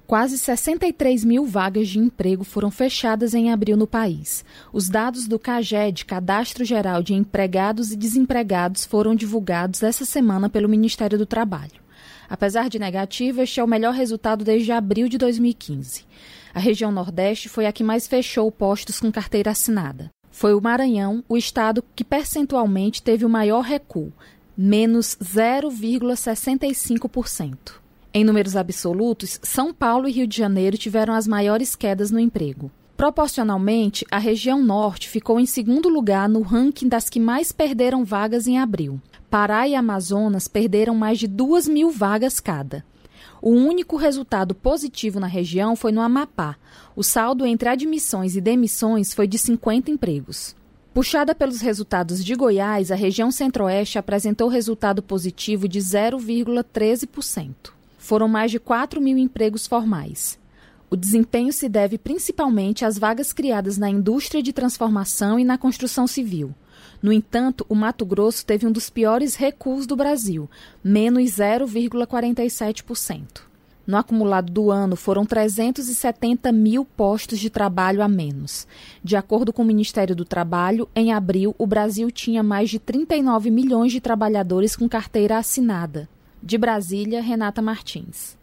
Quase 63 mil vagas de emprego foram fechadas em abril no país. Os dados do CAGED, Cadastro Geral de Empregados e Desempregados, foram divulgados essa semana pelo Ministério do Trabalho. Apesar de negativo, este é o melhor resultado desde abril de 2015. A região Nordeste foi a que mais fechou postos com carteira assinada. Foi o Maranhão, o estado que percentualmente teve o maior recuo, menos 0,65%. Em números absolutos, São Paulo e Rio de Janeiro tiveram as maiores quedas no emprego. Proporcionalmente, a região Norte ficou em segundo lugar no ranking das que mais perderam vagas em abril. Pará e Amazonas perderam mais de 2.000 vagas cada. O único resultado positivo na região foi no Amapá. O saldo entre admissões e demissões foi de 50 empregos. Puxada pelos resultados de Goiás, a região Centro-Oeste apresentou resultado positivo de 0,13%. Foram mais de 4.000 empregos formais. O desempenho se deve principalmente às vagas criadas na indústria de transformação e na construção civil. No entanto, o Mato Grosso teve um dos piores recuos do Brasil, menos 0,47%. No acumulado do ano, foram 370 mil postos de trabalho a menos. De acordo com o Ministério do Trabalho, em abril, o Brasil tinha mais de 39 milhões de trabalhadores com carteira assinada. De Brasília, Renata Martins.